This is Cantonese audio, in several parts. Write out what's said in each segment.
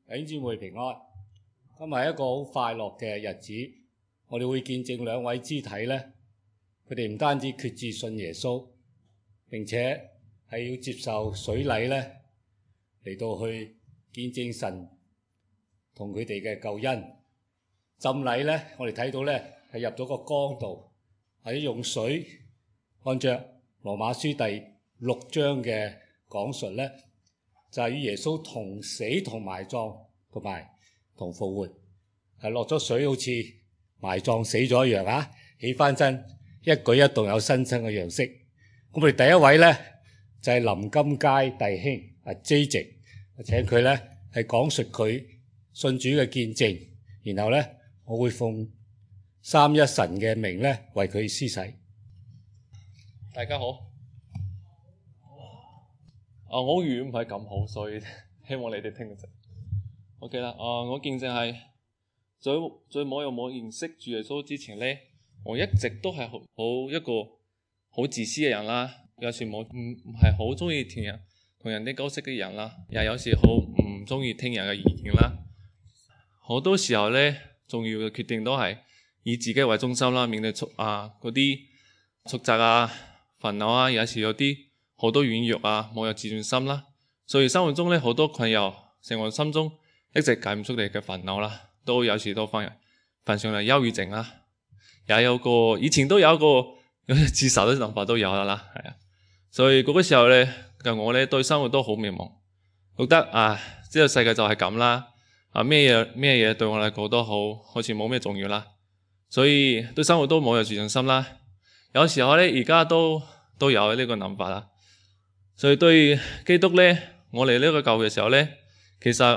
弟兄姊妹平安。今日係一個好快樂嘅日子，我哋會見證兩位肢體咧，佢哋唔單止決志信耶穌，並且係要接受水禮咧，嚟到去見證神同佢哋嘅救恩。浸禮咧，我哋睇到咧係入咗個缸度，或者用水，按照羅馬書第6章嘅講述咧，就係與耶穌同死同埋葬同復活，係落咗水好似埋葬死咗一樣啊，起翻身，一舉一動有新生嘅樣式。咁我哋第一位咧就係林金佳弟兄啊 J， 請佢咧係講述佢信主嘅見證，然後咧我會奉三一神嘅名咧為佢施洗。 大家好。我語唔係咁好，所以希望你哋聽得明。OK 啦。我見證係在我冇認識主耶穌之前咧，我一直都係一個好自私嘅人啦。有時我唔係好中意同人哋交涉嘅人啦，又有時好唔中意聽人嘅意見啦。好多時候咧，重要嘅決定都係以自己為中心啦，面對嗰啲挫折啊、煩惱啊，有時有啲好多軟弱啊，冇有自尊心啦，所以生活中咧好多困擾，成我心中一直解唔出嚟嘅煩惱啦，都有時都犯上嚟憂鬱症啦，以前都有一個自殺嘅諗法都有啦，係啊，所以嗰個時候咧，我咧對生活都好迷茫，覺得知道世界就係咁啦，咩嘢對我嚟講都好似冇咩重要啦，所以對生活都冇有自信心啦，有時候咧而家都有呢個諗法啦。所以對基督咧，我嚟呢個教會嘅時候咧，其實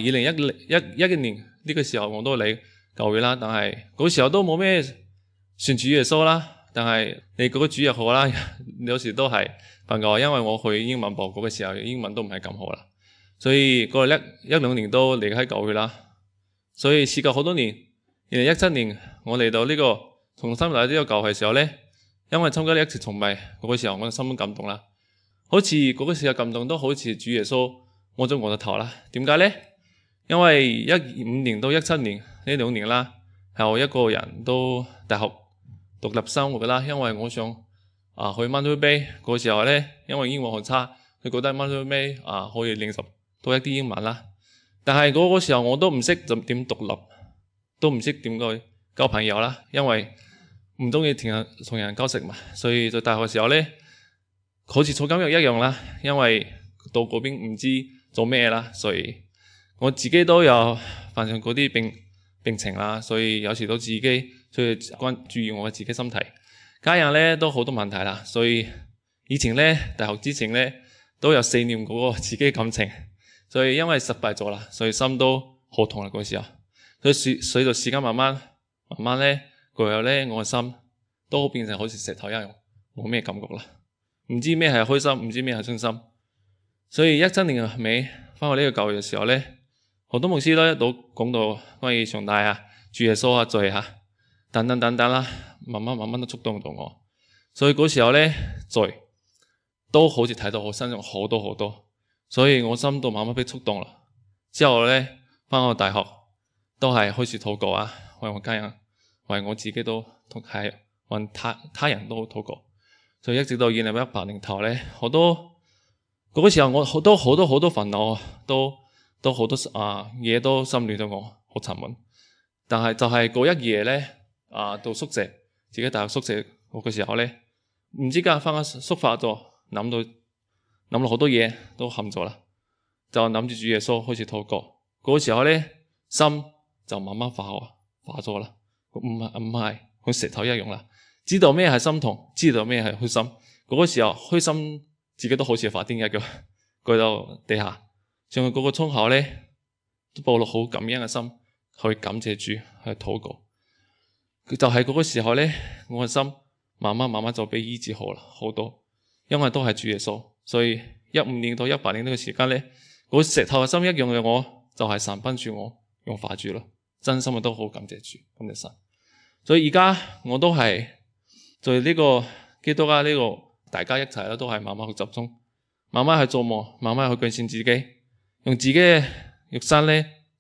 2011年呢個時候我都嚟教會啦，但係嗰時候都冇咩信主耶穌啦。但係你嗰個主日學啦，有時都係瞓覺，因為我去英文部嗰個時候英文都唔係咁好啦，所以過嚟一兩年都離開教會啦。所以事隔好多年，2017年我嚟到呢個重新嚟呢個教會嘅時候咧，因為參加呢一次崇拜嗰個時候，我心中感動啦。好似嗰個時候感動都好似主耶穌摸咗我個頭啦。點解呢？因為15年到17年呢2年啦，係我一個人都大學獨立生活噶啦。因為我想去 Mandarin Bay 嗰個時候呢，因為英文好差，佢覺得 Mandarin Bay 可以練習多一啲英文啦。但係嗰個時候我都唔識點獨立，都唔識點去交朋友啦。因為唔中意同人交涉嘛，所以在大學時候呢，好似坐監獄一樣啦，因為到嗰邊唔知做咩啦，所以我自己都有患上嗰啲病情啦，所以有時都自己需要注意我自己身體。家人咧都好多問題啦，所以以前咧大學之前咧都有4年嗰個自己感情，所以因為失敗咗啦，所以心都好痛啦嗰時候。所以隨着時間慢慢咧過後咧，我嘅心都變成好似石頭一樣，冇咩感覺啦。唔知咩係開心，唔知咩係傷心，所以17年尾翻去呢個教會嘅時候咧，好多牧師都一度講到關於上帝主耶穌罪等等啦，慢慢都觸動到我，所以嗰時候咧罪都好似睇到我身上好多，所以我心都慢慢被觸動啦。之後咧翻去大學都係開始禱告為我家人，為我自己都係為他人都禱告。所以一直到2018年頭咧，好多嗰個時候我好多煩惱，都好多嘢都心亂咗我，好沉悶。但係就係嗰一夜咧，到宿舍自己大學宿舍嗰個時候咧，唔知間翻去抒發咗，諗到好多嘢都冚咗啦，就諗住主耶穌開始禱告。嗰個時候咧，心就慢慢化咗啦，唔係好似石頭一樣啦。知道咩係心痛，知道咩係開心。嗰個時候開心自己都好似發癲一樣，跪到地下，上去嗰個窗口咧，都抱落好感恩嘅心去感謝主，去禱告。就係嗰個時候咧，我嘅心慢慢就被醫治好啦，好多。因為都係主耶穌，所以15年到18年呢個時間咧，嗰石頭嘅心一樣嘅我，就係神幫助我用化主咯。真心都好感謝主，感謝神。所以而家我都係。在呢個基督呢個大家一齊啦，都係慢慢去集中，慢慢去做夢，慢慢去改善自己，用自己嘅肉身咧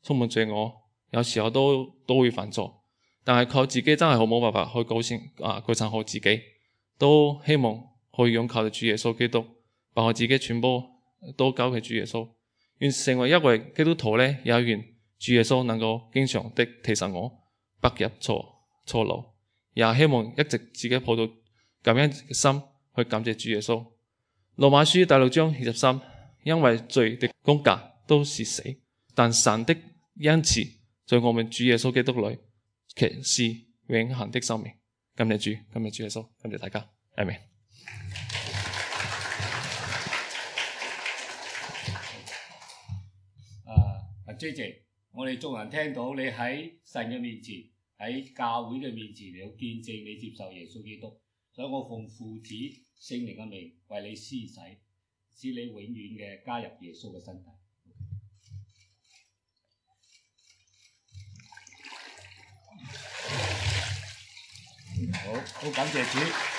充滿罪惡，有時候都會犯錯，但係靠自己真係好冇辦法去改善好自己，都希望可以仰靠主耶穌基督，把我自己全部都交給主耶穌。願成為一位基督徒呢，也願主耶穌能夠經常的提醒我不入錯路，也希望一直自己抱到感恩嘅心去感謝主耶穌。羅馬書第6章23，因為罪的工價都是死，但神的恩慈在我們主耶穌基督裏卻是永恆的生命。感謝主，感謝主耶穌，感謝大家，阿們。 J.J.， 我哋眾人聽到你喺神嘅面前，喺教會嘅面前嚟到見證你接受耶穌基督，所以我奉父子聖靈嘅名為你施洗，使你永遠嘅加入耶穌嘅身體。好感謝主。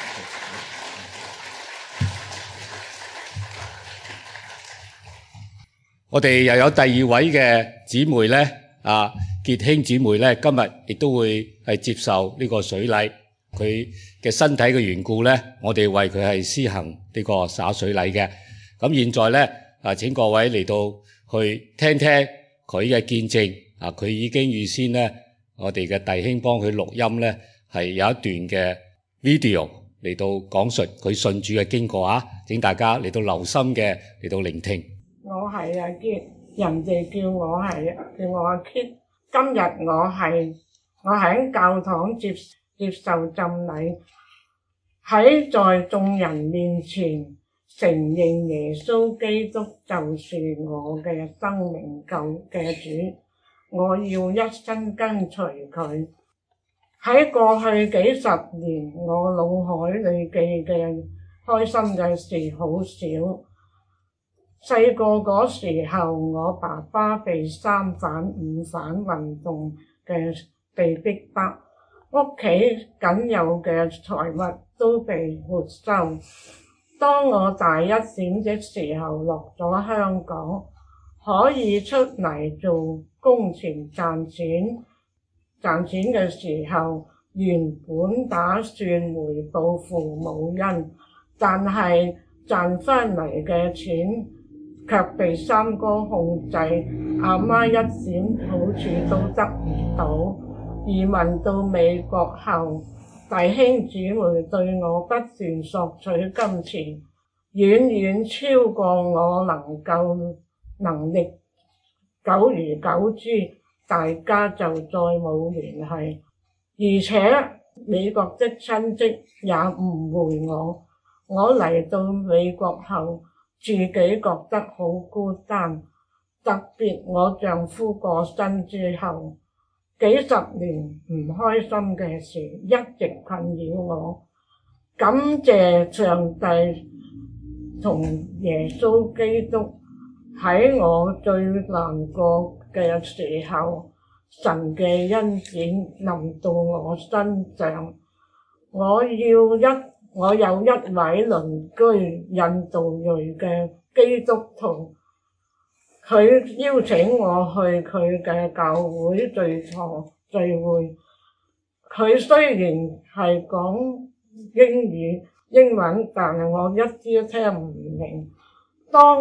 我哋又有第二位嘅姊妹咧，傑兄姊妹咧，今日亦都會係接受呢個水禮。佢嘅身體嘅緣故咧，我哋為佢係施行呢個灑水禮嘅。咁現在咧，請各位嚟到去聽聽佢嘅見證。佢已經預先咧，我哋嘅弟兄幫佢錄音咧，係有一段嘅 video 嚟到講述佢信主嘅經過啊！請大家嚟到留心嘅嚟到聆聽。 我係阿 Kit， 人哋叫我阿 Kit。今日我喺教堂接受浸禮，喺在眾人面前承認耶穌基督就是我嘅生命救嘅主，我要一生跟隨佢。喺過去幾十年，我腦海裏記嘅開心嘅事好少。細個嗰時候，我爸爸被3反5反運動嘅被逼迫，屋企僅有嘅財物都被沒收。當我大一點的時候落咗香港，可以出嚟做工錢賺錢嘅時候，原本打算回報父母恩，但係賺返嚟嘅錢卻被三哥控制，阿媽一點好處都得唔到。移民到美國後，弟兄姊妹對我不斷索取金錢，遠遠超過我能力。久而久之，大家就再冇聯繫，而且美國的親戚也誤會我。我嚟到美國後，自己覺得好孤單，特別我丈夫過身之後，幾十年唔開心嘅事一直困擾我。感謝上帝同耶穌基督喺我最難過嘅時候，神嘅恩典臨到我身上。我有一位鄰居印度裔嘅基督徒，佢邀請我去佢嘅教會聚會。佢雖然係講英文，但係我一啲都聽唔明。當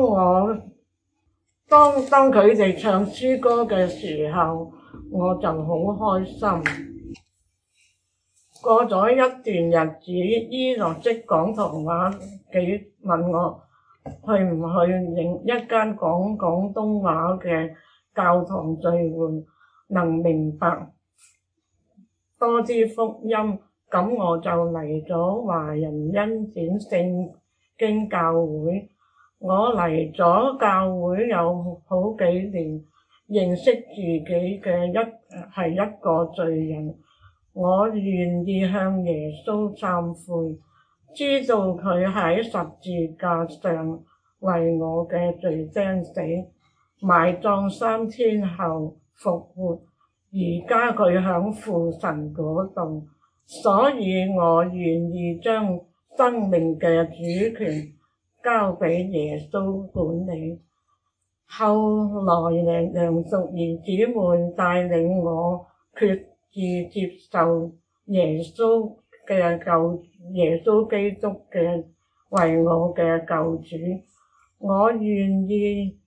佢哋唱詩歌嘅時候，我就好開心。過咗一段日子，伊諾識講童話，問我去唔去一間講廣東話嘅教堂聚會，能明白多啲福音。咁我就嚟咗華人恩典聖經教會。我嚟咗教會有好幾年，認識自己係一個罪人。我願意向耶穌懺悔，知道佢喺十字架上為我嘅罪釘死，埋葬3天後復活。而家佢響父神嗰度，所以我願意將生命嘅主權交俾耶穌管理。 後來梁淑儀姊妹帶領我決志接受耶穌基督嘅為我嘅救主，我願意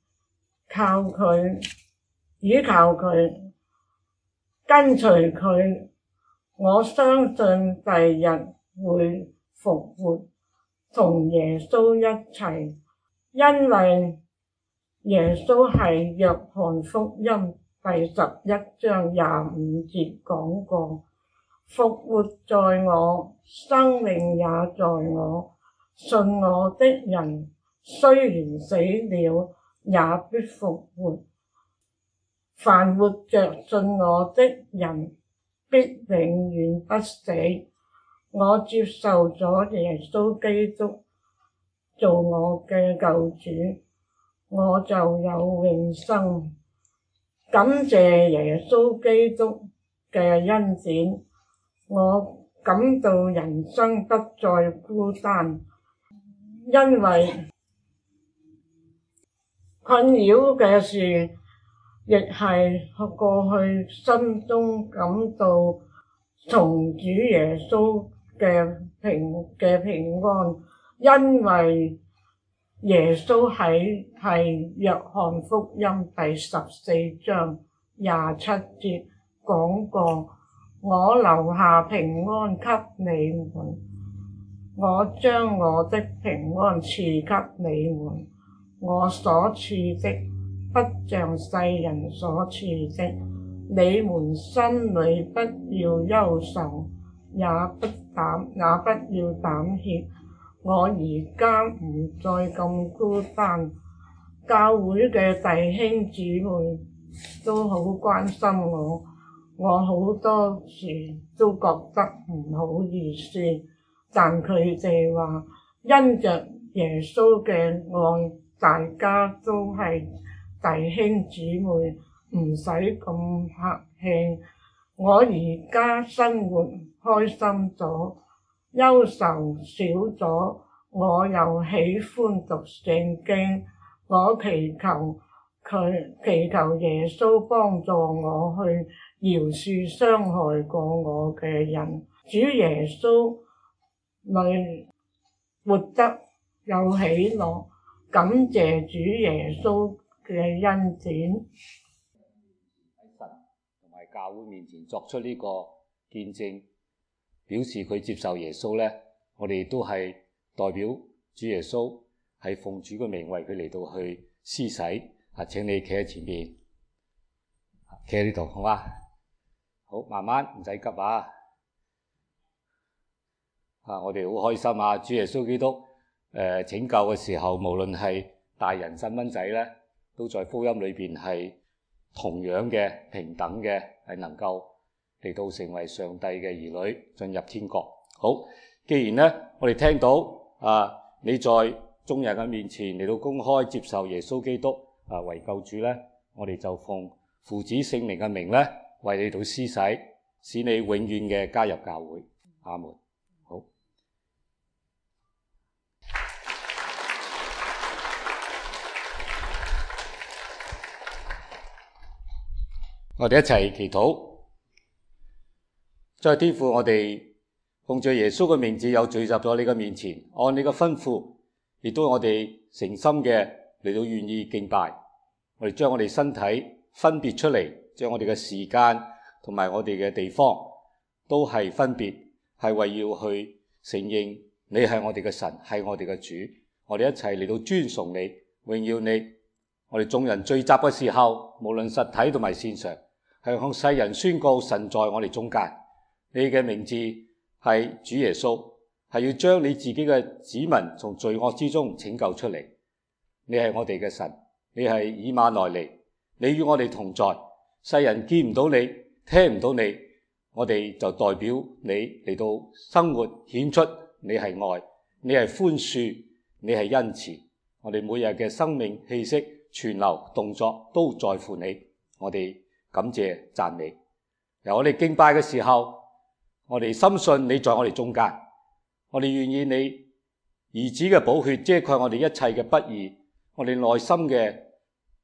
依靠佢，跟隨佢。我相信第日會復活，同耶穌一齊，因為耶穌係約翰福音第11章25節講過，復活在我，生命也在我，信我的人雖然死了，也必復活。凡活着信我的人，必永遠不死。我接受咗耶穌基督做我嘅救主，我就有永生。感謝耶穌基督嘅恩典，我感到人生不再孤單，因為困擾嘅事亦係過去心中感到從主耶穌嘅平安，因為耶穌係約翰福音第14章27節講過，我留下平安給你們，我將我的平安賜給你們，我所賜的不像世人所賜的，你們心裏不要憂愁，也不要膽怯。我而家唔再咁孤單，教會嘅弟兄姊妹都好關心我，我好多時都覺得唔好意思，但佢哋話因着耶穌嘅愛，大家都係弟兄姊妹，唔使咁客氣。我而家生活開心咗，憂愁少咗，我又喜歡讀聖經。我祈求耶穌幫助我去饒恕傷害過我嘅人。主耶穌裏活得有喜樂，感謝主耶穌嘅恩典。 喺神同埋教會面前作出呢個見證，表示佢接受耶穌呢，我哋都係代表主耶穌，係奉主嘅名為佢嚟到去施洗。請你企喺前面，企喺呢度好嗎？好，慢慢，唔使急啊！我哋好開心啊！主耶穌基督拯救嘅時候，無論係大人細蚊仔呢，都在福音裏邊係同樣嘅平等嘅，係能夠嚟到成為上帝嘅兒女，進入天國。好，既然呢，我哋聽到你在眾人嘅面前嚟到公開接受耶穌基督為救主呢，我哋就奉父子聖靈嘅名呢，為你到施洗，使你永遠嘅加入教會。阿門。好，我哋一齊祈禱。在天父，我哋奉着耶穌嘅名字，有聚集咗你嘅面前，按你嘅吩咐，亦都我哋誠心嘅嚟到願意敬拜。我哋將我哋身體分別出嚟，將我哋嘅時間同埋我哋嘅地方都係分別，係為要去承認你係我哋嘅神，係我哋嘅主。我哋一齊嚟到尊崇你，榮耀你。我哋眾人聚集嘅時候，無論實體同埋線上，係向世人宣告神在我哋中間。你嘅名字係主耶穌，係要將你自己嘅子民從罪惡之中拯救出嚟。你係我哋嘅神，你係以馬內利，你與我哋同在。世人見唔到你，聽唔到你，我哋就代表你嚟到生活，顯出你係愛，你係寬恕，你係恩慈。我哋每日嘅生命氣息、存留、動作都在乎你。我哋感謝讚美。由我哋敬拜嘅時候，我哋深信你在我哋中間。我哋願意你兒子嘅寶血遮蓋我哋一切嘅不義，我哋內心嘅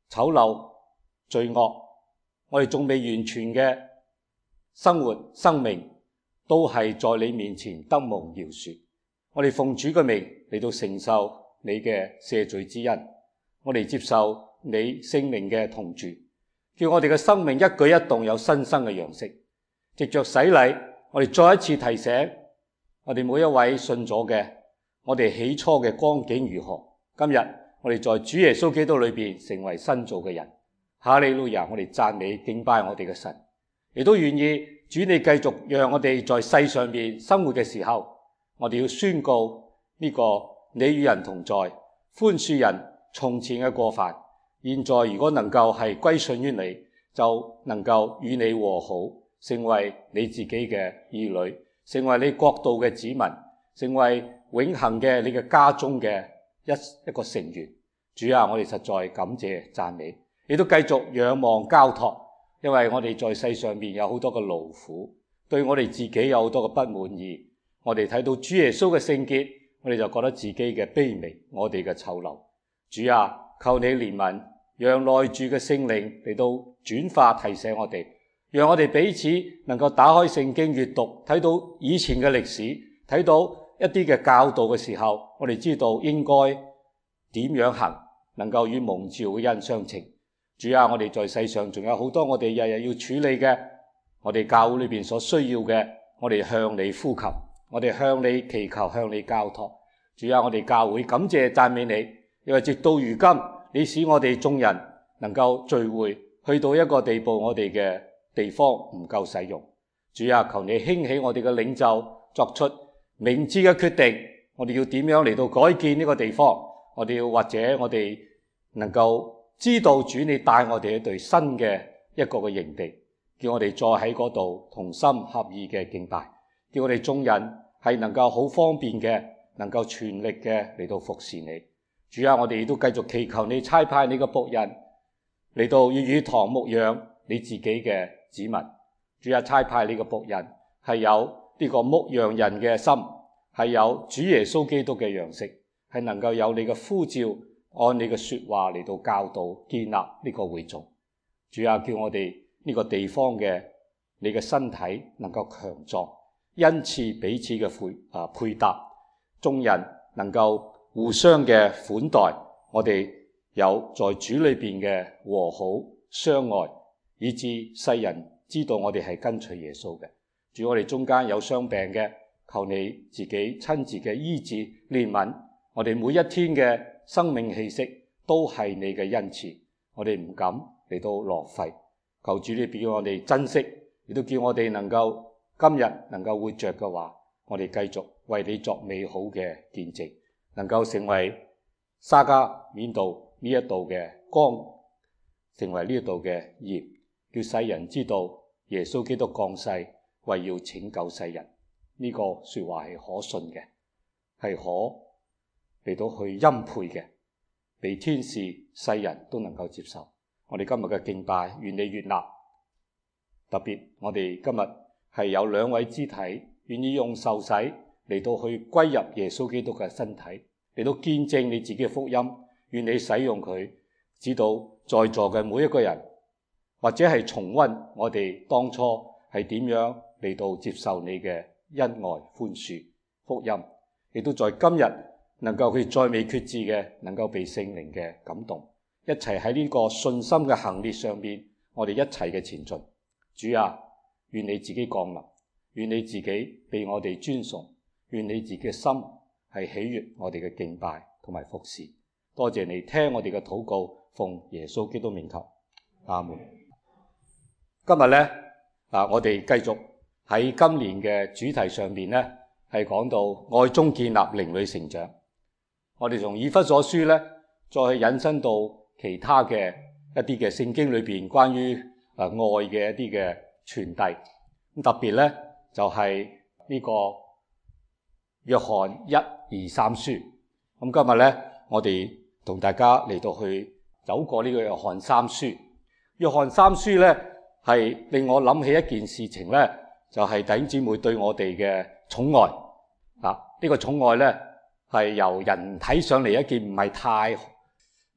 醜陋、罪惡，我哋仲未完全嘅生活、生命，都係在你面前得蒙饒恕。我哋奉主嘅名嚟到承受你嘅赦罪之恩，我哋接受你聖靈嘅同住，叫我哋嘅生命一舉一動有新生嘅樣式。藉着洗禮，我哋再一次提醒我哋每一位信咗嘅，我哋起初嘅光景如何。今日我哋在主耶穌基督裏邊成為新造嘅人。哈利路亞！我哋讚美敬拜我哋嘅神，亦都願意主你繼續讓我哋在世上面生活嘅時候，我哋要宣告呢個你與人同在，寬恕人從前嘅過犯。現在如果能夠係歸順於你，就能夠與你和好，成為你自己嘅兒女，成為你國度嘅子民，成為永恆嘅你嘅家中嘅一個成員。主啊，我哋實在感謝讚美，亦都繼續仰望交託，因為我哋在世上面有好多嘅勞苦，對我哋自己有好多嘅不滿意。我哋睇到主耶穌嘅聖潔，我哋就覺得自己嘅卑微，我哋嘅醜陋。主啊，求你憐憫，讓內住嘅聖靈嚟到轉化提醒我哋，讓我哋彼此能夠打開聖經閱讀，睇到以前嘅歷史，睇到一啲嘅教導嘅時候，我哋知道應該點樣行，能夠與蒙召嘅恩相稱。主啊，我哋在世上仲有好多我哋日日要處理嘅，我哋教會裏邊所需要嘅，我哋向你呼求，我哋向你祈求，向你交託。主啊，我哋教會感謝讚美你，因為直到如今，你使我哋眾人能夠聚會，去到一個地步，我哋嘅地方唔夠使用。主啊，求你興起我哋嘅領袖，作出明智嘅決定，我哋要點樣嚟到改建呢個地方？我哋要或者我哋能夠知道主你帶我哋去對新嘅一個嘅營地，叫我哋再喺嗰度同心合意嘅敬拜，叫我哋眾人係能夠好方便嘅，能夠全力嘅嚟到服侍你。主啊，我哋亦都繼續祈求你差派你嘅僕人嚟到粵語堂牧養你自己嘅子民。主啊，差派你嘅僕人係有呢個牧羊人嘅心，係有主耶穌基督嘅樣式，係能夠有你嘅呼召，按你嘅說話嚟到教導建立呢個會眾。主啊，叫我哋呢個地方嘅你嘅身體能夠強壯，因此彼此嘅配搭，眾人能夠互相嘅款待，我哋有在主裏邊嘅和好相愛，以致世人知道我哋係跟隨耶穌嘅。主，我哋中間有傷病嘅，求你自己親自嘅醫治憐憫。我哋每一天嘅生命氣息都係你嘅恩賜，我哋唔敢嚟到浪費。求主你俾我哋珍惜，亦都叫我哋能夠今日能夠活着嘅話，我哋繼續為你作美好嘅見證，能夠成為沙加緬度呢一度嘅光，成為呢一度嘅鹽，叫世人知道耶穌基督降世為要拯救世人。呢個說話係可信嘅，係可嚟到去欽佩嘅，被天使世人都能夠接受。我哋今日嘅敬拜願你悅納，特別我哋今日係有兩位肢體願意用受洗嚟到去歸入耶穌基督嘅身體，嚟到見證你自己嘅福音。願你使用佢，指導在座嘅每一個人，或者係重溫我哋當初係點樣嚟到接受你嘅恩愛寬恕福音，亦都在今日能夠佢再未決志嘅，能夠被聖靈嘅感動，一齊喺呢個信心嘅行列上邊，我哋一齊嘅前進。主啊，願你自己降臨，願你自己被我哋尊崇，願你自己嘅心係喜悅我哋嘅敬拜同埋服侍。多謝你聽我哋嘅禱告，奉耶穌基督名求，阿門。今日呢，我哋繼續喺今年嘅主題上面呢，係講到愛中建立靈裏成長。我哋從以弗所書呢，再去引申到其他嘅一啲嘅聖經裏邊關於愛嘅一啲嘅傳遞。咁特別呢，就係呢個約翰1、2、3書。咁今日呢，我哋同大家嚟到去走過呢個約翰3書。約翰3書呢，係令我諗起一件事情呢，就係弟兄姊妹對我哋嘅寵愛。呢個寵愛呢，係由人睇上嚟一件唔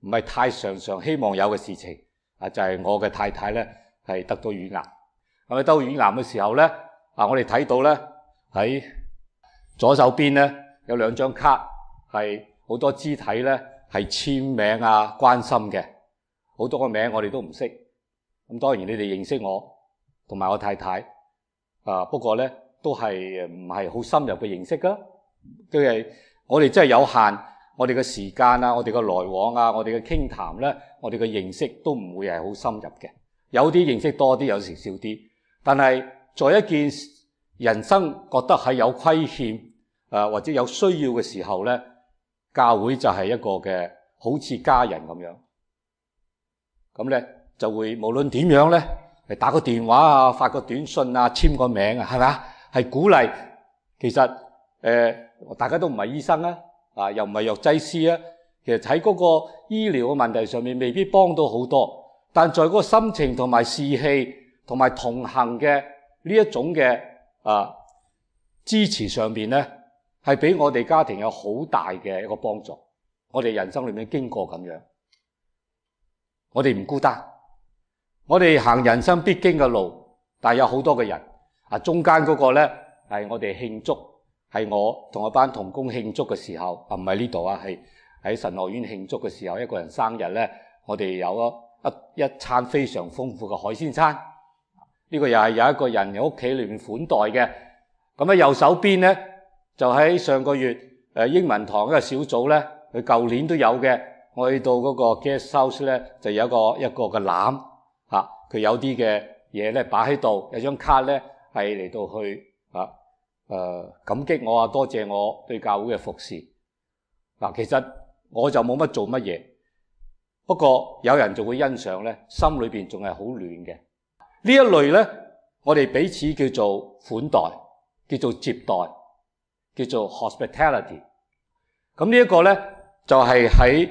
唔係太常希望有嘅事情就係我嘅太太咧係得到乳癌。咁得到乳癌嘅時候咧我哋睇到咧喺左手邊咧有2張卡，係好多肢體咧係簽名關心嘅，好多個名我哋都唔識。咁當然你哋認識我同埋我太太不過咧都係唔係好深入嘅認識㗎，因為我哋真係有限，我哋嘅時間我哋嘅來往我哋嘅傾談咧，我哋嘅認識都唔會係好深入嘅。有啲認識多啲，有時少啲。但係在一件人生覺得係有虧欠或者有需要嘅時候咧，教會就係一個嘅好似家人咁樣。咁咧就會無論點樣咧，係打個電話發個短信簽個名係咪啊？係鼓勵。其實大家都唔係醫生又唔係藥劑師其實喺嗰個醫療嘅問題上面未必幫到好多，但在嗰個心情同埋士氣同埋同行嘅呢一種嘅支持上面咧，係俾我哋家庭有好大嘅一個幫助。我哋人生裏面經過咁樣，我哋唔孤單，我哋行人生必經嘅路，但係有好多嘅人中間嗰個咧係我哋慶祝，係我同一班同工慶祝嘅時候唔係呢度係喺神學院慶祝嘅時候，一個人生日咧，我哋有一餐非常豐富嘅海鮮餐。呢個又係有一個人喺屋企裏面款待嘅。咁喺右手邊咧，就喺上個月英文堂一個小組咧，佢舊年都有嘅。我去到嗰個 guest house 咧，就有一個嘅籃佢有啲嘅嘢咧擺喺度，有張卡咧係嚟到去感激我多謝我對教會嘅服侍。其實我就冇乜做乜嘢，不過有人就會欣賞咧，心裏邊仲係好暖嘅。呢一類咧，我哋彼此叫做款待，叫做接待，叫做 hospitality。咁呢一個咧就係喺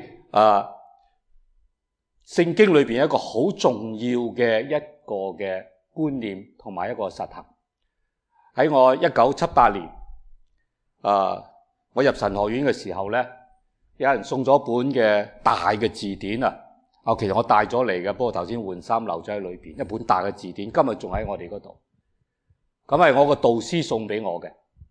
聖經裏邊一個好重要嘅一個嘅觀念同埋一個實行。喺我1978年我入神學院嘅時候咧，有人送咗本嘅大嘅字典其實我帶咗嚟嘅，不過頭先換衫留咗喺裏邊。一本大嘅字典，今日仲喺我哋嗰度。咁係我個導師送俾我嘅，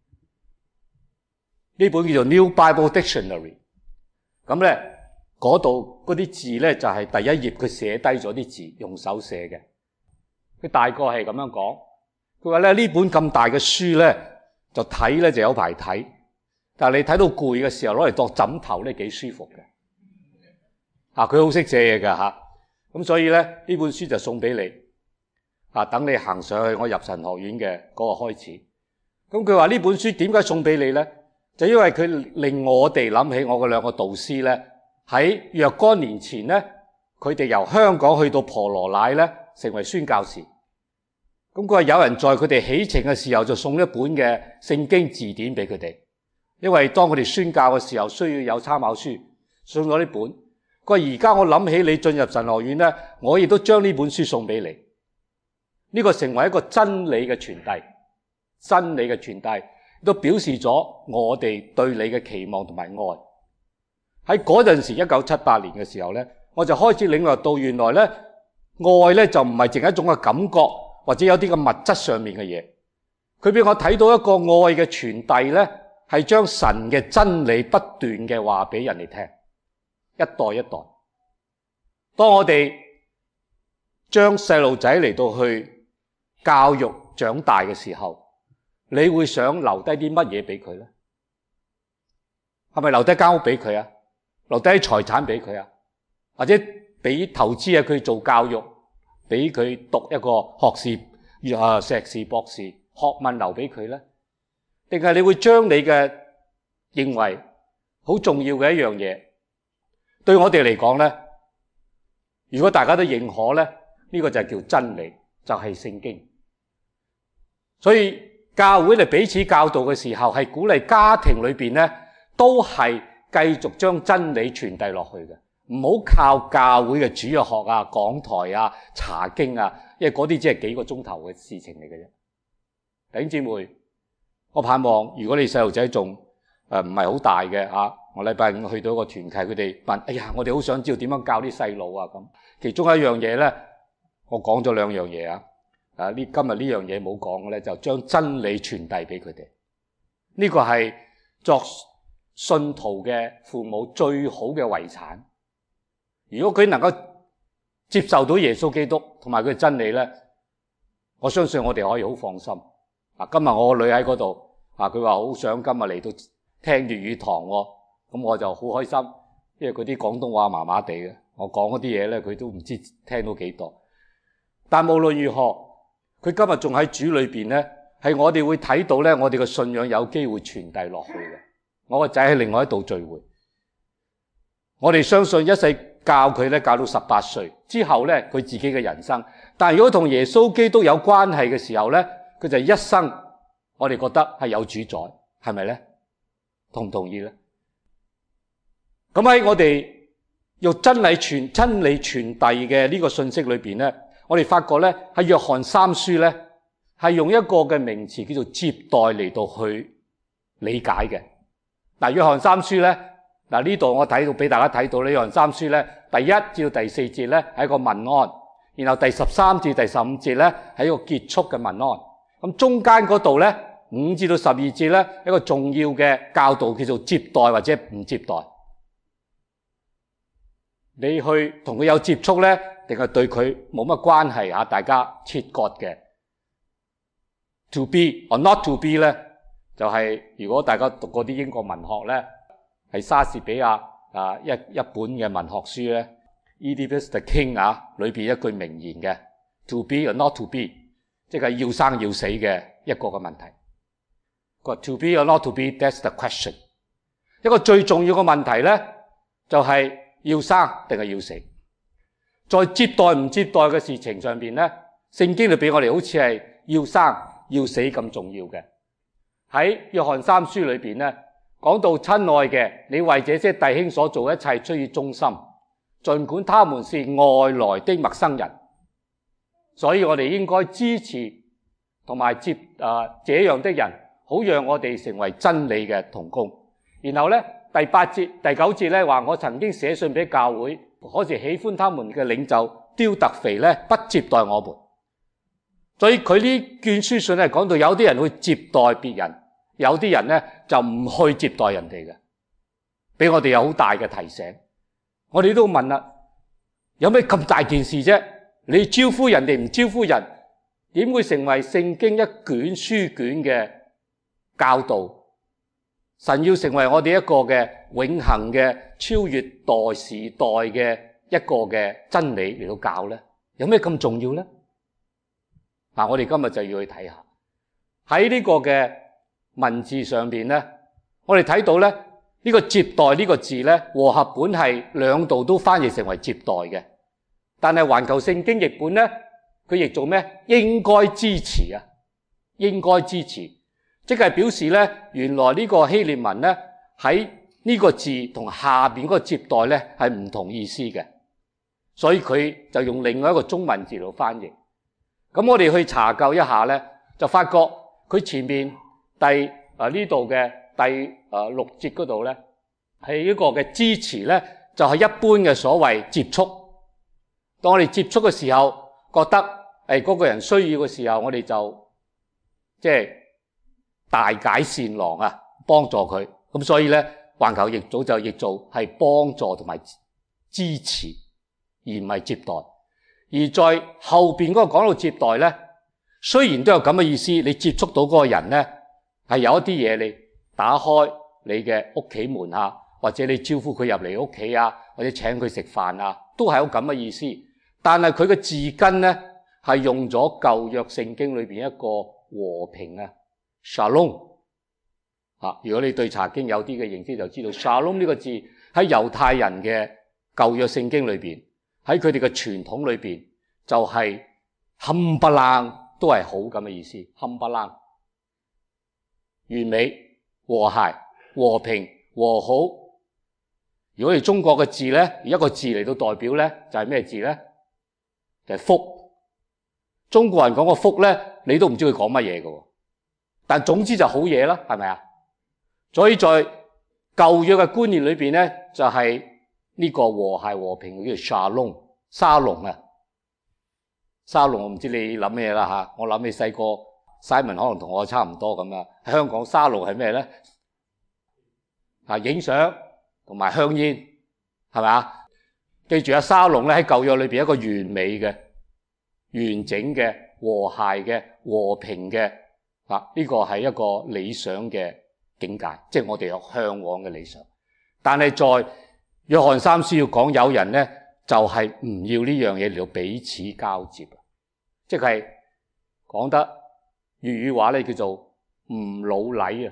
呢本叫做 New Bible Dictionary。咁咧嗰度嗰啲字咧就係第一頁佢寫低咗啲字，用手寫嘅。佢大概係咁樣講，佢話咧呢本咁大嘅書咧就睇咧就有排睇，但係你睇到攰嘅時候攞嚟當枕頭咧幾舒服嘅。佢好識寫嘢㗎咁所以咧呢本書就送俾你等你行上去我入神學院嘅嗰個開始。咁佢話呢本書點解送俾你咧？就因為佢令我哋諗起我嘅2個導師咧，喺若干年前咧，佢哋由香港去到婆羅乃咧，成為宣教士。咁佢話有人在佢哋起程嘅時候就送一本嘅聖經字典俾佢哋，因為當佢哋宣教嘅時候需要有參考書，送咗呢本。佢話而家我諗起你進入神學院咧，我亦都將呢本書送俾你。呢個成為一個真理嘅傳遞，真理嘅傳遞都表示咗我哋對你嘅期望同埋愛。喺嗰陣時1978年嘅時候咧，我就開始領略到原來咧愛咧就唔係淨係一種嘅感覺或者有啲嘅物質上面嘅嘢。佢俾我睇到一個愛嘅傳遞咧，係將神嘅真理不斷嘅話俾人哋聽，一代一代。當我哋將細路仔嚟到去教育長大嘅時候，你會想留低啲乜嘢俾佢咧？係咪留低間屋俾佢啊？留低啲財產俾佢啊？或者俾投資佢做教育，俾佢讀一個學士、碩士、博士學問留俾佢咧？定係你會將你嘅認為好重要嘅一樣嘢，對我哋嚟講咧，如果大家都認可咧，呢個就係叫真理，就係聖經。所以教會嚟彼此教導嘅時候，係鼓勵家庭裏邊咧，都係繼續將真理傳遞落去嘅，唔好靠教會嘅主日學講台查經因為嗰啲只係幾個鐘頭嘅事情嚟嘅啫。弟兄姊妹，我盼望如果你細路仔仲唔係好大嘅我禮拜五去到一個團契，佢哋問：哎呀，我哋好想知道點樣教啲細路啊咁。其中一樣嘢咧，我講咗兩樣嘢啊。今日呢樣嘢冇講嘅咧，就將真理傳遞俾佢哋。呢個係作信徒嘅父母最好嘅遺產。如果佢能夠接受到耶穌基督同埋佢嘅真理咧，我相信我哋可以好放心。今日我個女喺嗰度，佢話好想今日嚟到聽粵語堂喎，咁我就好開心，因為嗰啲廣東話麻麻地嘅，我講嗰啲嘢咧，佢都唔知聽到幾多。但無論如何，佢今日仲喺主裏邊咧，係我哋會睇到咧，我哋嘅信仰有機會傳遞落去嘅。我個仔喺另外一度聚會，我哋相信一世教佢咧，教到18歲之後咧，佢自己嘅人生。但係如果同耶穌基督有關係嘅時候咧，佢就一生，我哋覺得係有主宰，係咪咧？同唔同意咧？咁喺我哋用真理傳遞嘅呢個信息裏邊咧，我哋發覺咧喺約翰三書咧係用一個嘅名詞叫做接待嚟到去理解嘅。嗱，約翰三書咧，嗱呢度我睇到俾大家睇到呢，約翰三書咧第1至到第4節咧係一個問安，然後第13至第15節咧係一個結束嘅問安。咁中間嗰度咧5至到12節咧一個重要嘅教導叫做接待或者唔接待。你去同佢有接觸咧，定係對佢冇乜關係啊？大家切割嘅。To be or not to be咧，就係如果大家讀過啲英國文學咧，係莎士比亞一本嘅文學書咧 ，Oedipus the King 裏邊一句名言嘅 ，To be or not to be， 即係要生要死嘅一個嘅問題。佢話 To be or not to be， that's the question。一個最重要嘅問題咧，就係要生定係要死。在接待唔接待嘅事情上邊咧，聖經裏俾我哋好似係要生要死咁重要嘅。喺約翰三書裏邊咧，講到親愛嘅，你為這些弟兄所做一切出於忠心，儘管他們是外來的陌生人，所以我哋應該支持同埋接這樣的人，好讓我哋成為真理嘅同工。然後咧第8節、第9節咧話，我曾經寫信俾教會，可是喜歡他們嘅領袖丟特腓咧不接待我們。所以佢呢卷書信係講到有啲人會接待別人，有啲人咧就唔去接待人哋嘅，俾我哋有好大嘅提醒。我哋都問啦，有咩咁大件事啫？你招呼人哋唔招呼人，點會成為聖經一卷書卷嘅教導？神要成為我哋一個嘅永恆嘅超越代時代嘅一個嘅真理嚟到教咧，有咩咁重要咧？我哋今日就要去睇下喺呢個嘅文字上邊咧，我哋睇到咧呢個接待呢個字咧，和合本係兩度都翻譯成為接待嘅，但係環球聖經譯本咧，佢譯做咩？應該支持啊，應該支持，即係表示咧，原來呢個希臘文咧喺呢個字同下邊嗰個接待咧係唔同意思嘅，所以佢就用另外一個中文字嚟翻譯。咁我哋去查究一下咧，就發覺佢前面呢度嘅第6節嗰度咧，係一個嘅支持咧，就係一般嘅所謂接觸。當我哋接觸嘅時候，覺得嗰個人需要嘅時候，我哋就即係大解善囊啊，幫助佢。咁所以咧，環球譯組就譯做係幫助同埋支持，而唔係接待。而在後邊嗰個講到接待咧，雖然都有咁嘅意思，你接觸到嗰個人咧，係有一啲嘢你打開你嘅屋企門啊，或者你招呼佢入嚟屋企啊，或者請佢食飯啊，都係有咁嘅意思。但係佢嘅字根咧係用咗舊約聖經裏邊一個和平啊 ，shalom 如果你對查經有啲嘅認識就知道 shalom 呢個字喺猶太人嘅舊約聖經裏邊，喺佢哋嘅傳統裏邊就係冚唪唥都係好咁嘅意思，冚唪唥完美、和諧、和平、和好。如果你中國嘅字咧，一個字嚟到代表咧，就係咩字咧？就係福。中國人講個福咧，你都唔知佢講乜嘢㗎，但總之就好嘢啦，係咪啊？所以在舊約嘅觀念裏邊咧，就係呢個和諧和平叫做沙龍啊。沙龍我唔知你諗咩啦吓，我諗起細個 Simon 可能同我差唔多咁啊。香港沙龍係咩咧？影相同埋香煙，係咪啊？記住啊，沙龍咧喺舊約裏邊一個完美嘅、完整嘅、和諧嘅、和平嘅呢個係一個理想嘅境界，即係我哋有向往嘅理想。但係在約翰三書要講有人咧，就係唔要呢樣嘢嚟到彼此交接，即係講得粵語話咧叫做唔老禮啊！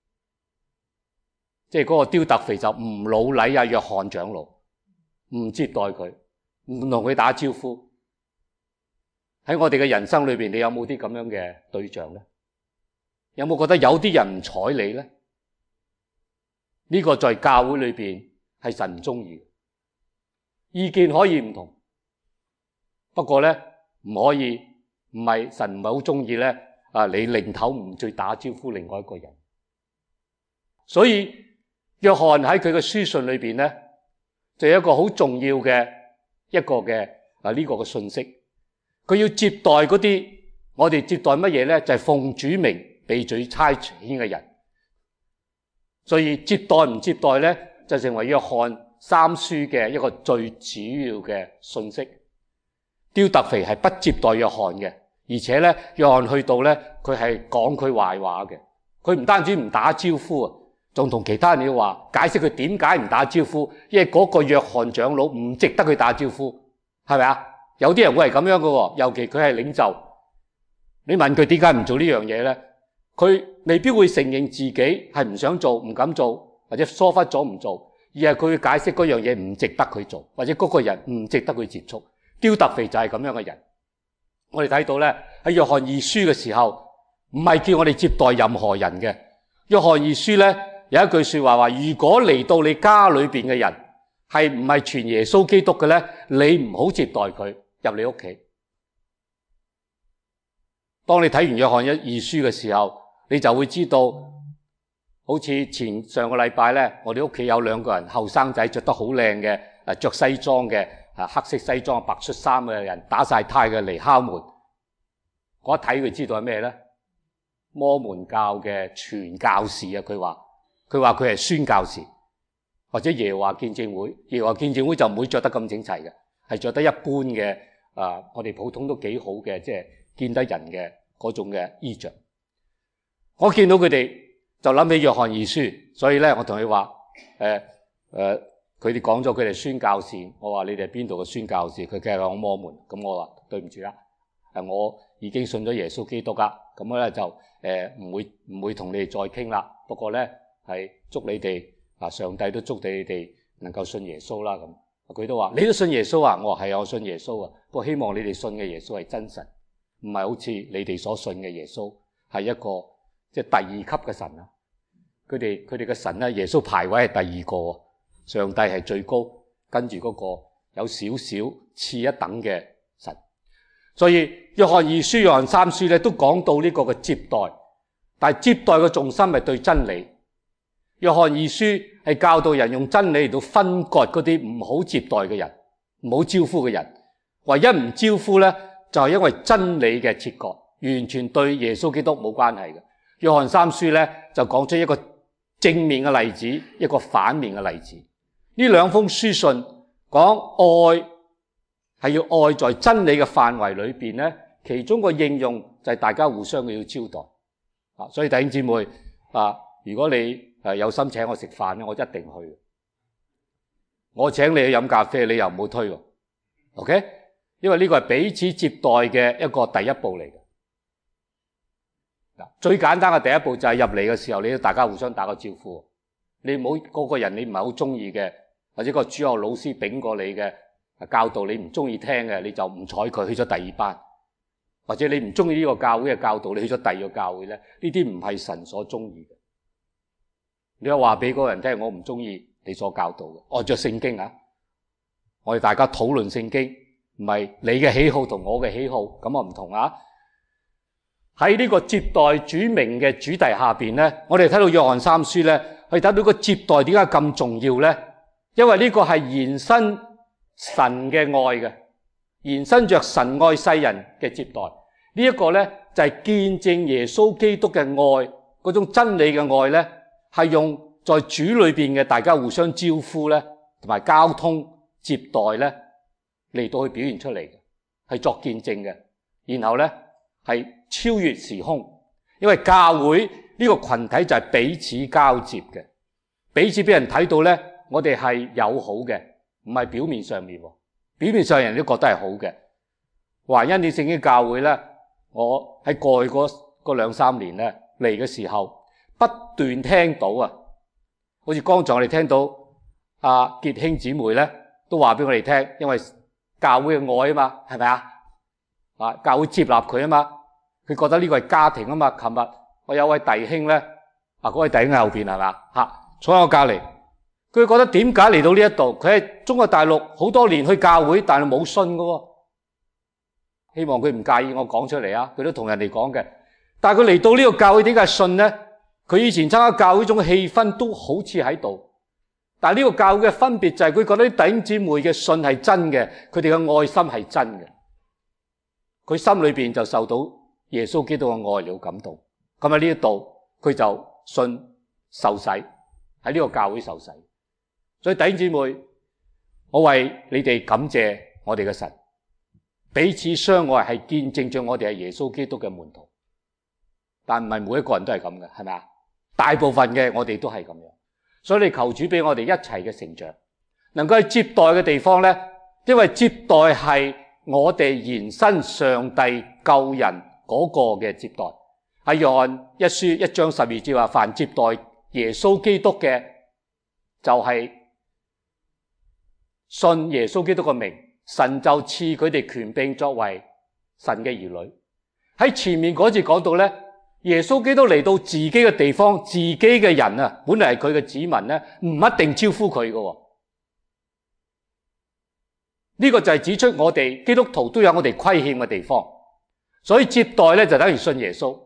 即係嗰個丟特腓就唔老禮啊，約翰長老唔接待佢，唔同佢打招呼。喺我哋嘅人生裏邊，你有冇啲咁樣嘅對象咧？有冇覺得有啲人唔睬你咧？呢個在教會裏邊係神唔中意，意見可以唔同，不過咧唔可以，唔係神唔係好中意咧你擰頭唔再打招呼另外一個人。所以約翰喺佢嘅書信裏邊咧，就有一個好重要嘅一個嘅呢個嘅信息，佢要接待嗰啲，我哋接待乜嘢咧？就係奉主名被主差遣嘅人。所以接待唔接待咧，就成為約翰三書嘅一個最主要嘅信息。丟特腓係不接待約翰嘅，而且咧約翰去到咧，佢係講佢壞話嘅。佢唔單止唔打招呼啊，仲同其他人要話解釋佢點解唔打招呼，因為嗰個約翰長老唔值得佢打招呼，係咪啊？有啲人會係咁樣嘅，尤其佢係領袖，你問佢點解唔做呢樣嘢咧？佢未必會承認自己係唔想做、唔敢做，或者疏忽咗唔做，而係佢會解釋嗰樣嘢唔值得佢做，或者嗰個人唔值得佢接觸。丟特腓就係咁樣嘅人。我哋睇到咧喺約翰二書嘅時候，唔係叫我哋接待任何人嘅。約翰二書咧有一句說話話：如果嚟到你家裏邊嘅人係唔係傳耶穌基督嘅咧，你唔好接待佢入你屋企。當你睇完約翰一二書嘅時候，你就會知道，好似上個禮拜咧，我哋屋企有兩個人後生仔着得好靚嘅，着西裝嘅，黑色西裝白恤衫嘅人，打晒呔嘅嚟敲門。我一睇佢知道係咩咧？摩門教嘅傳教士啊！佢話佢係宣教士，或者耶和華見證會。耶和華見證會就唔會着得咁整齊嘅，係着得一般嘅我哋普通都幾好嘅，即係見得人嘅嗰種嘅衣着。我見到佢哋就諗起約翰二書，所以咧我同佢話佢哋講咗佢哋宣教士，我話你哋係邊度嘅宣教士？佢梗係講摩門，咁我話對唔住啦，我已經信咗耶穌基督啦，咁咧就唔會同你哋再傾啦。不過咧係祝你哋上帝都祝你哋能夠信耶穌啦。咁佢都話你都信耶穌啊？我話係啊，我信耶穌啊，不過希望你哋信嘅耶穌係真神，唔係好似你哋所信嘅耶穌係一個即係第二級嘅神啊。佢哋嘅神咧，耶穌排位係第二個，上帝係最高，跟住嗰個有少少次一等嘅神。所以約翰二書、約翰三書咧都講到呢個嘅接待，但係接待嘅重心係對真理。約翰二書係教導人用真理嚟到分割嗰啲唔好接待嘅人，唔好招呼嘅人。唯一唔招呼咧，就係因為真理嘅切割，完全對耶穌基督冇關係嘅。約翰三書咧就講出一個正面嘅例子，一個反面嘅例子。呢兩封書信講愛係要愛在真理嘅範圍裏邊咧，其中個應用就係大家互相嘅要招待。所以弟兄姊妹如果你有心請我食飯咧，我一定去。我請你去飲咖啡，你又唔好推喎。OK？ 因為呢個係彼此接待嘅一個第一步嚟嘅。最簡單嘅第一步就係入嚟嘅時候，你要大家互相打個招呼。你唔好嗰個人你唔係好中意嘅，或者個主學老師丙過你嘅教導你唔中意聽嘅，你就唔睬佢，去咗第二班。或者你唔中意呢個教會嘅教導，你去咗第二個教會咧，呢啲唔係神所中意嘅。你又話俾嗰個人聽，我唔中意你所教導嘅，按着聖經啊，我哋大家討論聖經，唔係你嘅喜好同我嘅喜好，咁唔同啊。喺呢個接待主名嘅主題下邊咧，我哋睇到約翰三書咧去睇到個接待點解咁重要呢？因為呢個係延伸神嘅愛嘅，延伸着神愛世人嘅接待。呢一個呢，就係見證耶穌基督嘅愛，嗰種真理嘅愛呢，係用在主裏邊嘅大家互相招呼呢，同埋交通接待呢，嚟到去表現出嚟嘅，係作見證嘅。然後呢，係超越時空，因為教會呢個群體就係彼此交接嘅，彼此俾人睇到呢，我哋係友好嘅，唔係表面上面。表面上人都覺得係好嘅。華恩典聖經教會呢，我喺過去嗰2-3年呢嚟嘅時候，不斷聽到啊，好似剛才我哋聽到阿傑兄姊妹呢都話俾我哋聽，因為教會嘅愛啊嘛，係咪啊？教會接納佢啊嘛，佢覺得呢個係家庭啊嘛。琴日我有位弟兄呢，嗰位弟兄喺後邊係嘛坐喺我隔離，佢覺得點解嚟到呢一度？佢喺中國大陸好多年去教會，但係冇信㗎喎。希望佢唔介意我講出嚟啊！佢都同人哋講嘅。但係佢嚟到呢個教會點解信呢？佢以前參加教會種氣氛都好似喺度，但係呢個教會嘅分別就係佢覺得啲弟兄姊妹嘅信係真嘅，佢哋嘅愛心係真嘅。佢心裏邊就受到耶穌基督嘅愛了感動。咁喺呢一度佢就信受洗，喺呢個教會受洗。所以弟兄姊妹，我為你哋感謝我哋嘅神。彼此相愛係見證着我哋係耶穌基督嘅門徒，但唔係每一個人都係咁嘅，係咪啊？大部分嘅我哋都係咁樣，所以你求主俾我哋一齊嘅成長，能夠喺接待嘅地方呢，因為接待係我哋延伸上帝救人嗰個嘅接待。喺約翰一書1章12節話，凡接待耶穌基督嘅，就係信耶穌基督嘅名，神就賜佢哋權柄作為神嘅兒女。喺前面嗰節講到呢，耶穌基督嚟到自己嘅地方，自己嘅人啊，本嚟係佢嘅子民呢，唔一定招呼佢嘅。呢個就係指出我哋基督徒都有我哋虧欠嘅地方，所以接待呢，就等於信耶穌。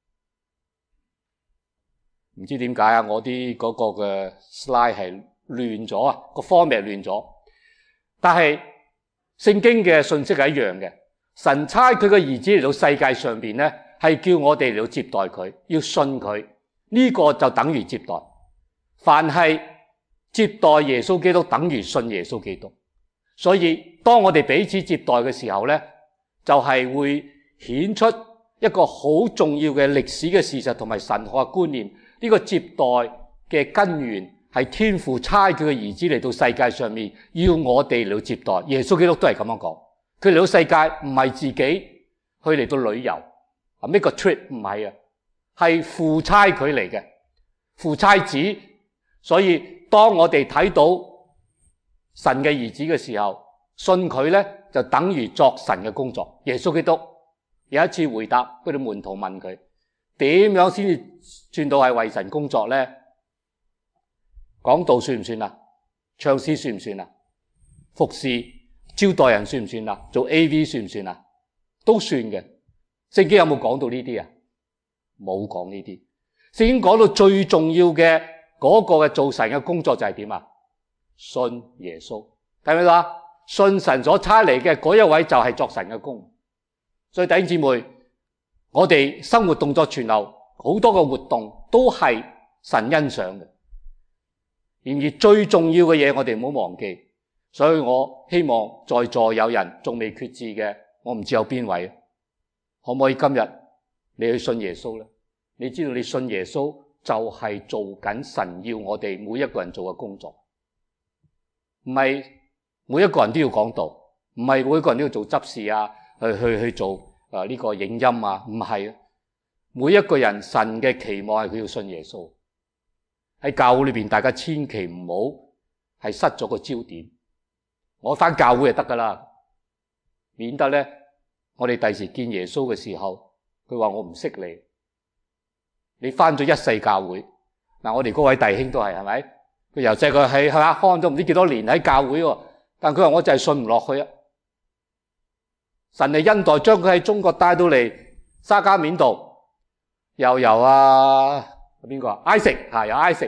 唔知點解啊？我啲嗰個嘅 slide 係亂咗啊，個 format 亂咗，但係聖經嘅信息係一樣嘅，神差佢嘅兒子嚟到世界上邊呢，係叫我哋嚟到接待佢，要信佢，呢個就等於接待。凡係接待耶穌基督，等於信耶穌基督。所以當我哋彼此接待嘅時候呢，就係會顯出一個好重要嘅歷史嘅事實同埋神學嘅觀念。呢個接待嘅根源係天父差佢嘅兒子嚟到世界上面，要我哋嚟到接待。耶穌基督都係咁樣講，佢嚟到世界唔係自己去嚟到旅遊，make 個 trip， 唔係啊，係父差佢嚟嘅，父差子。所以當我哋睇到神嘅兒子嘅時候，信佢呢，就等於作神嘅工作。耶穌基督有一次回答嗰啲門徒問佢，點樣先至算到係為神工作呢？講道算唔算啊？唱詩算唔算啊？服侍招待人算唔算啊？做 AV 算唔算啊？都算嘅。聖經有冇講到呢啲啊？冇講呢啲。聖經講到最重要嘅嗰個嘅做神嘅工作就係點啊？信耶穌，睇唔睇到啊？信神所差嚟嘅嗰一位就係作神嘅工。所以弟兄姊妹，我哋生活動作存留好多個活動都係神欣賞嘅。然而最重要嘅嘢我哋唔好忘記。所以我希望在座有人仲未決志嘅，我唔知有邊位，可唔可以今日你去信耶穌呢？你知道你信耶穌就係做緊神要我哋每一個人做嘅工作，唔係每一個人都要講道，唔係每一個人都要做執事啊，去做呢個影音啊，唔係啊。每一個人神嘅期望係佢要信耶穌。喺教會裏邊，大家千祈唔好係失咗個焦點。我返教會就得噶啦，免得咧我哋第時見耶穌嘅時候，佢話我唔識你。你返咗一世教會，我哋嗰位弟兄都係咪？佢由細個係咪看咗唔知幾多年喺教會喎，但佢話我就係信唔落去啊。神係恩待將佢喺中國帶到嚟沙加緬度，又由邊個啊？Isaac 由 Isaac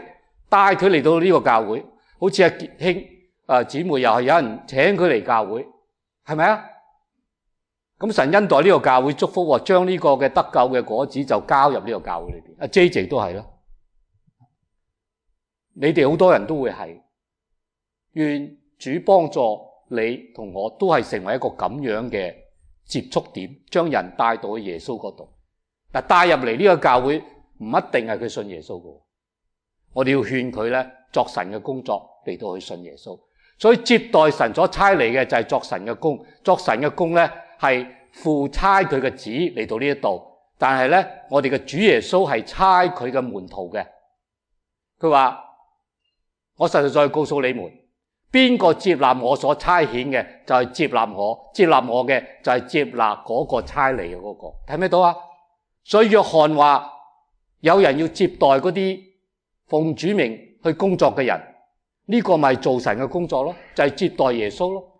帶佢嚟到呢個教會，好似阿傑兄姊妹又係有人請佢嚟教會，係咪啊？咁神恩待呢個教會祝福，將呢個嘅得救嘅果子就交入呢個教會裏邊。阿 JJ 都係啦，你哋好多人都會係，願主幫助你同我都係成為一個咁樣嘅接觸點，將人帶到去耶穌嗰度。但帶入嚟呢個教會唔一定係佢信耶穌嘅，我哋要勸佢咧作神嘅工作嚟到去信耶穌。所以接待神所差嚟嘅就係作神嘅工，作神嘅工咧係父差佢嘅子嚟到呢一度，但係咧我哋嘅主耶穌係差佢嘅門徒嘅。佢話：我實在告訴你們，邊個接納我所差遣嘅，就係接納我；接納我嘅，就係接納嗰個差嚟嘅嗰個。睇唔睇到啊？所以約翰話：有人要接待嗰啲奉主名去工作嘅人，呢個咪做神嘅工作咯，就係接待耶穌咯。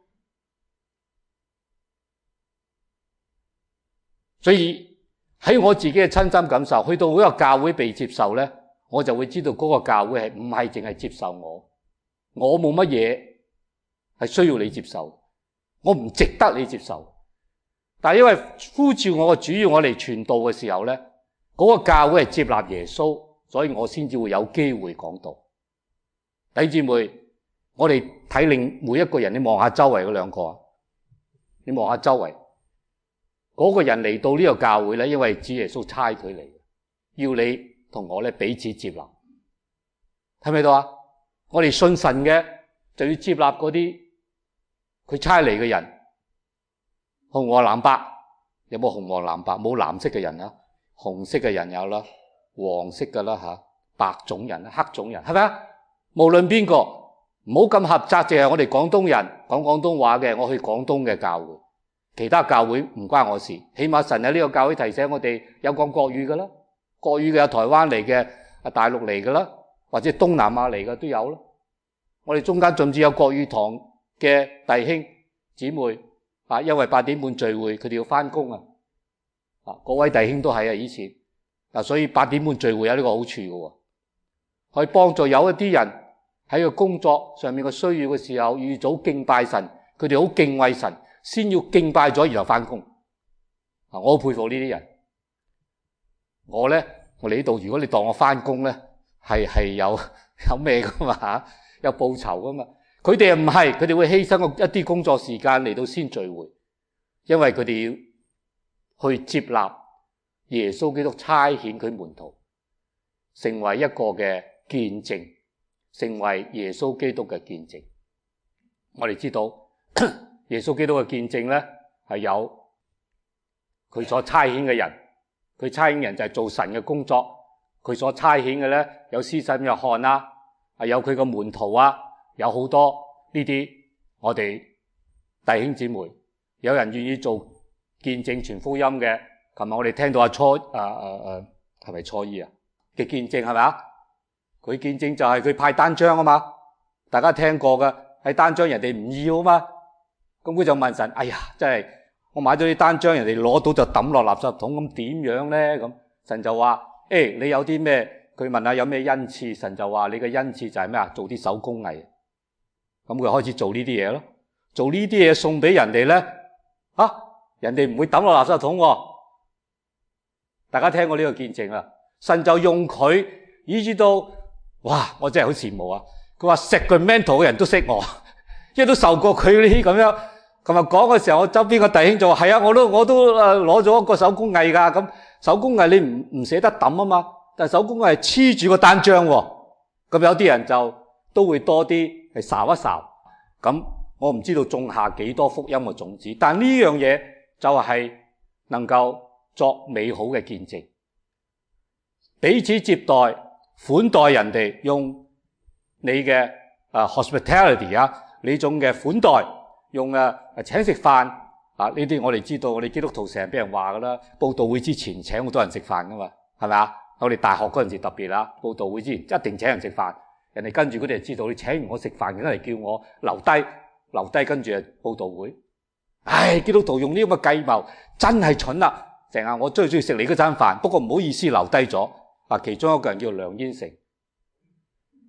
所以喺我自己嘅親身感受，去到嗰個教會被接受咧，我就會知道嗰個教會係唔係淨係接受我冇乜嘢係需要你接受，我唔值得你接受。但係因為呼召我嘅主要我嚟傳道嘅時候咧，嗰個教會係接納耶穌，所以我先至會有機會講道。弟兄姊妹，我哋睇另每一個人，你望下周圍嗰兩個啊，你望下周圍嗰個人嚟到呢個教會咧，因為主耶穌差佢嚟，要你同我咧彼此接納，睇唔睇到啊？我哋信神嘅就要接納嗰啲佢差嚟嘅人，紅黃藍白，有冇紅黃藍白？冇藍色嘅人啊，紅色嘅人有啦，黃色嘅啦吓，白種人、黑種人，係咪啊？無論邊個，唔好咁狹窄，淨係我哋廣東人講廣東話嘅，我去廣東嘅教會，其他教會唔關我事。起碼神喺呢個教會提醒我哋有講國語㗎啦，國語嘅有台灣嚟嘅、大陸嚟㗎啦，或者東南亞嚟嘅都有啦。我哋中間甚至有國語堂嘅弟兄姊妹啊，因為8點半聚會，佢哋要返工啊。各位弟兄都係啊，以前所以8點半聚會有呢個好處嘅喎，可以幫助有一啲人喺個工作上面嘅需要嘅時候，預早敬拜神，佢哋好敬畏神，先要敬拜咗然後返工。我好佩服呢啲人。我呢呢度，如果你當我返工呢，係有咩噶嘛，有報酬噶嘛。佢哋唔係，佢哋會犧牲一啲工作時間嚟到先聚會，因為佢哋要去接納耶穌基督差遣佢門徒，成為一個嘅見證，成為耶穌基督嘅見證。我哋知道耶穌基督嘅見證呢，係有佢所差遣嘅人，佢差遣人就係做神嘅工作，佢所差遣嘅呢，有施洗約翰啊，有佢嘅門徒啊，有好多呢啲我哋弟兄姊妹，有人願意做見證傳福音嘅。琴日我哋聽到阿初係咪初二啊嘅見證，係咪啊？佢見證就係佢派單張啊嘛，大家聽過嘅，喺單張人哋唔要啊嘛，咁佢就問神：哎呀，真係我買咗啲單張，人哋攞到就抌落垃圾桶，咁點樣咧？咁神就話：你有啲咩？佢問下有咩恩賜，神就話：你嘅恩賜就係咩啊？做啲手工藝。咁佢開始做呢啲嘢咯，做呢啲嘢送俾人哋咧，人哋唔會抌落垃圾桶喎。大家聽過呢個見證啦，神就用佢，以至到哇，我真係好羨慕啊！佢話Sacramento嘅人都識我，因為都受過佢呢啲咁樣。琴日講嘅時候，我周邊個弟兄就話：係啊，我都攞咗一個手工藝㗎。咁手工藝你唔捨得抌啊嘛，但係手工藝係黐住個單張喎。咁有啲人就都會多啲係睄一睄。咁我唔知道種下幾多福音嘅種子，但呢樣嘢就係能夠作美好嘅見證，彼此接待、款待人哋，用你嘅hospitality 啊，呢種嘅款待，用請食飯啊，呢啲我哋知道，我哋基督徒成日俾人話噶啦，佈道會之前請好多人食飯噶嘛，係咪啊？我哋大學嗰陣時特別啦，佈道會之前一定請人食飯，人哋跟住佢哋就知道你請完我食飯，梗係叫我留低跟住佈道會。唉，基督徒用呢咁嘅計謀真係蠢啦！成日我最中意食你嗰餐飯，不過唔好意思留低咗。其中一個人叫梁燕成，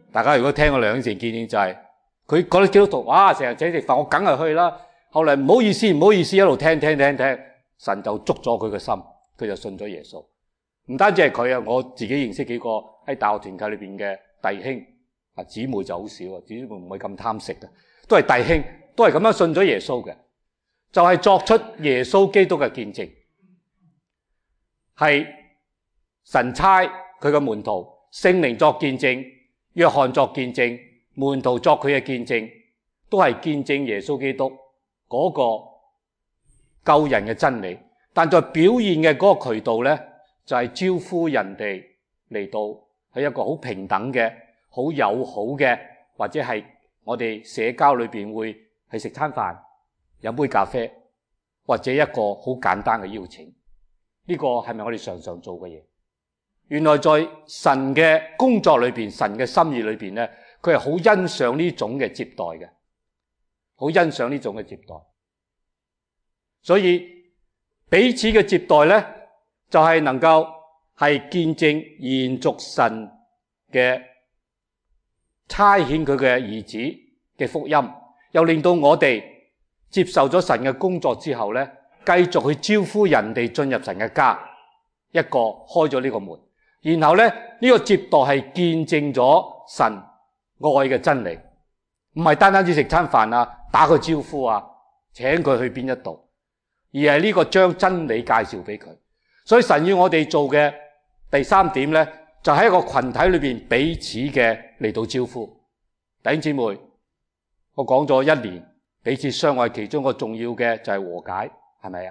大家如果聽過梁永成見證就係、佢覺得基督徒哇成日請食飯，我梗係去啦。後嚟唔好意思，一路聽，神就捉咗佢嘅心，佢就信咗耶穌。唔單止係佢啊，我自己認識幾個喺大學團契裏邊嘅弟兄啊，姊妹就好少啊，姊妹唔會咁貪食嘅，都係弟兄，都係咁樣信咗耶穌嘅，就係作出耶穌基督嘅見證，係神差佢嘅門徒，聖靈作見證，約翰作見證，門徒作佢嘅見證，都係見證耶穌基督嗰個救人嘅真理。但在表現嘅嗰個渠道呢，就係招呼人哋嚟到喺一個好平等嘅、好友好嘅，或者係我哋社交裏邊會係食餐飯、飲杯咖啡，或者一個好簡單嘅邀請。呢個係咪我哋常常做嘅嘢？原來在神嘅工作裏邊、神嘅心意裏邊呢，佢係好欣賞呢種嘅接待嘅，好欣賞呢種嘅接待。所以彼此嘅接待呢，就係能夠係見證延續神嘅差遣佢嘅兒子嘅福音，又令到我哋接受咗神嘅工作之後呢，繼續去招呼人哋進入神嘅家，一個開咗呢個門。然後呢，呢個接待係見證咗神愛嘅真理，唔係單單只食餐飯啊，打個招呼啊，請佢去邊一度，而係呢個將真理介紹俾佢。所以神要我哋做嘅第三點呢，就喺一個群體裏邊彼此嘅嚟到招呼。弟兄姊妹，我講咗1年彼此相愛，其中一個重要嘅就係和解，係咪啊？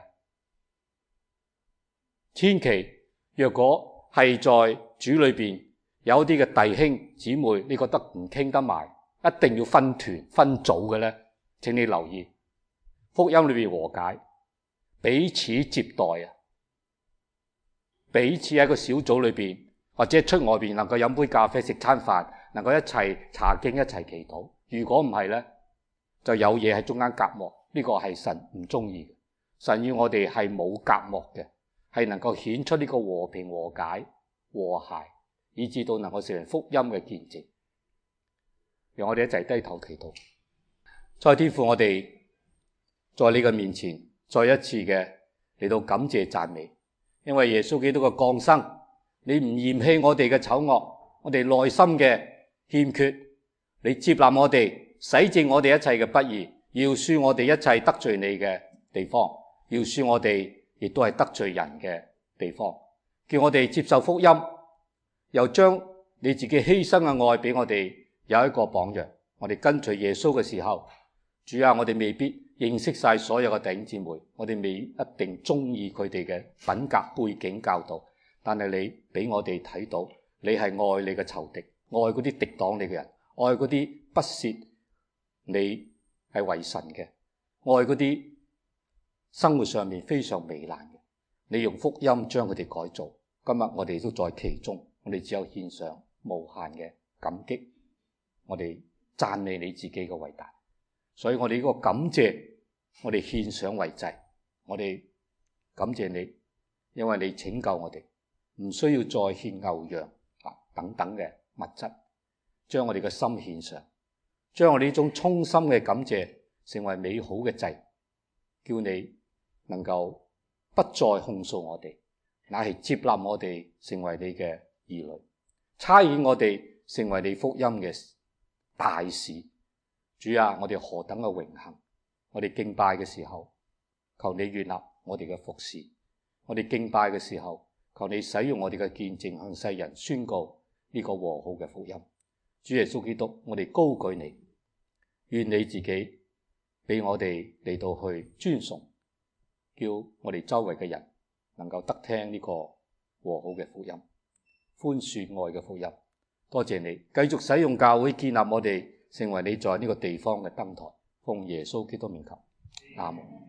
千祈若果係在主裏邊有啲嘅弟兄姊妹，你覺得唔傾得埋，一定要分團分組嘅呢，請你留意福音裏邊和解，彼此接待啊，彼此喺個小組裏邊或者出外邊能夠飲杯咖啡食餐飯，能夠一齊查經一齊祈禱。如果唔係呢，就有嘢喺中間隔膜，呢個係神唔中意嘅。神要我哋係冇隔膜嘅，係能夠顯出呢個和平和解和諧，以至到能夠成為福音嘅見證。讓我哋一齊低頭祈禱。再天父，我哋在你嘅面前再一次嘅嚟到感謝讚美，因為耶穌基督嘅降生，你唔嫌棄我哋嘅醜惡，我哋內心嘅欠缺，你接納我哋，洗淨我哋一切嘅不義，饒恕我哋一切得罪你嘅地方，饒恕我哋亦都係得罪人嘅地方，叫我哋接受福音，又將你自己犧牲嘅愛俾我哋有一個榜樣。我哋跟隨耶穌嘅時候，主啊，我哋未必認識晒所有嘅弟兄姊妹，我哋未一定中意佢哋嘅品格背景教導，但係你俾我哋睇到，你係愛你嘅仇敵，愛嗰啲敵擋你嘅人，愛嗰啲不屑你係為神嘅，愛嗰啲生活上面非常糜爛嘅，你用福音將佢哋改造。今日我哋都在其中，我哋只有獻上無限嘅感激，我哋讚美你自己嘅偉大。所以我哋呢個感謝，我哋獻上為祭，我哋感謝你，因為你拯救我哋，唔需要再獻牛羊等等嘅物質，將我哋嘅心獻上，將我哋呢種衷心嘅感謝成為美好嘅祭，叫你能夠不再控訴我哋，乃係接納我哋成為你嘅兒女，差遣我哋成為你福音嘅大使。主啊，我哋何等嘅榮幸！我哋敬拜嘅時候，求你悅納我哋嘅服侍；我哋敬拜嘅時候，求你使用我哋嘅見證向世人宣告呢個和好嘅福音。主耶穌基督，我哋高舉你，願你自己俾我哋嚟到去尊崇，叫我哋周圍嘅人能夠得聽呢個和好嘅福音，寬恕愛嘅福音。多謝你繼續使用教會建立我哋，成為你在呢個地方嘅燈台，奉耶穌基督名求，阿門。